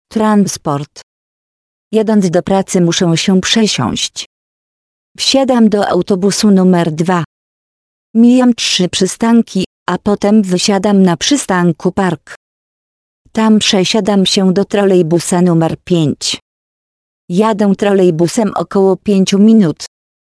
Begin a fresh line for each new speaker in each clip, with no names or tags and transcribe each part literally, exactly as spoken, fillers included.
Transport. Jadąc do pracy muszę się przesiąść. Wsiadam do autobusu numer dwa. Mijam trzy przystanki, a potem wysiadam na przystanku Park. Tam przesiadam się do trolejbusa numer pięć. Jadę trolejbusem około pięciu minut.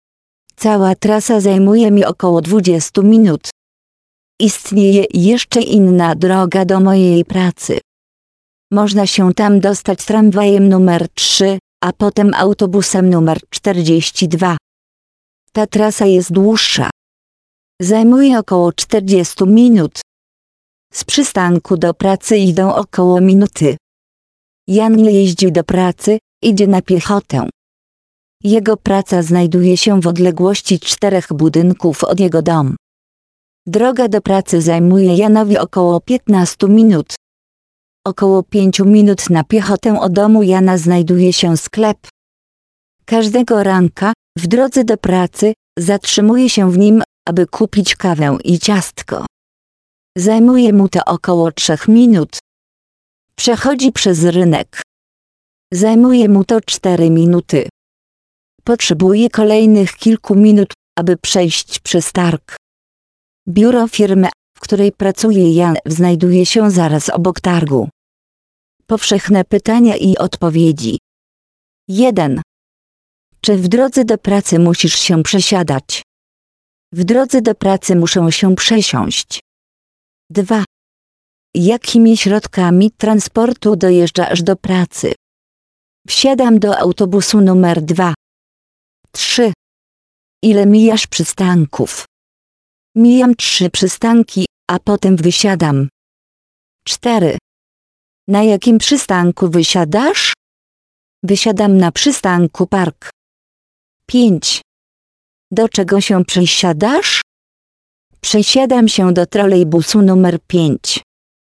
Cała trasa zajmuje mi około dwudziestu minut. Istnieje jeszcze inna droga do mojej pracy. Można się tam dostać tramwajem numer trzy, a potem autobusem numer czterdzieści dwa. Ta trasa jest dłuższa. Zajmuje około czterdziestu minut. Z przystanku do pracy idą około minuty. Jan nie jeździ do pracy, idzie na piechotę. Jego praca znajduje się w odległości czterech budynków od jego domu. Droga do pracy zajmuje Janowi około piętnastu minut. Około pięciu minut na piechotę od domu Jana znajduje się sklep. Każdego ranka, w drodze do pracy, zatrzymuje się w nim, aby kupić kawę i ciastko. Zajmuje mu to około trzech minut. Przechodzi przez rynek. Zajmuje mu to cztery minuty. Potrzebuje kolejnych kilku minut, aby przejść przez targ. Biuro firmy, w której pracuje Jan, znajduje się zaraz obok targu. Powszechne pytania i odpowiedzi. jeden. Czy w drodze do pracy musisz się przesiadać? W drodze do pracy muszę się przesiąść. dwa. Jakimi środkami transportu dojeżdżasz do pracy? Wsiadam do autobusu numer dwa. trzy. Ile mijasz przystanków? Mijam trzy przystanki, a potem wysiadam. cztery. Na jakim przystanku wysiadasz? Wysiadam na przystanku Park. pięć. Do czego się przesiadasz? Przesiadam się do trolejbusu numer pięć.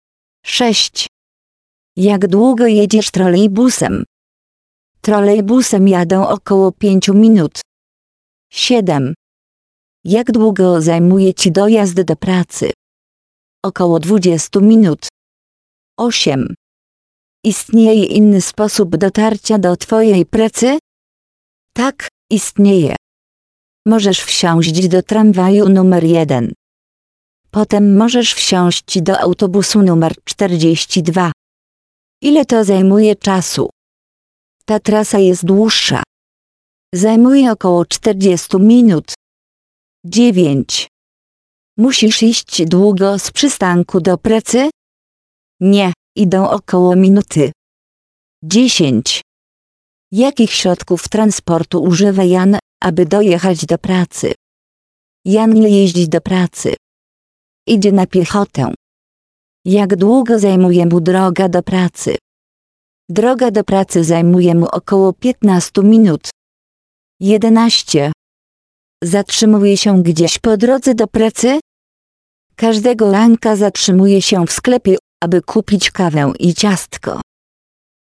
sześć. Jak długo jedziesz trolejbusem? Trolejbusem jadę około pięciu minut. siedem. Jak długo zajmuje ci dojazd do pracy? Około dwudziestu minut. osiem. Istnieje inny sposób dotarcia do twojej pracy? Tak, istnieje. Możesz wsiąść do tramwaju numer jeden. Potem możesz wsiąść do autobusu numer czterdzieści dwa. Ile to zajmuje czasu? Ta trasa jest dłuższa. Zajmuje około czterdziestu minut. dziewięć. Musisz iść długo z przystanku do pracy? Nie, idą około minuty. dziesięć. Jakich środków transportu używa Jan, aby dojechać do pracy? Jan nie jeździ do pracy. Idzie na piechotę. Jak długo zajmuje mu droga do pracy? Droga do pracy zajmuje mu około piętnastu minut. jedenaście. Zatrzymuje się gdzieś po drodze do pracy? Każdego ranka zatrzymuje się w sklepie, aby kupić kawę i ciastko.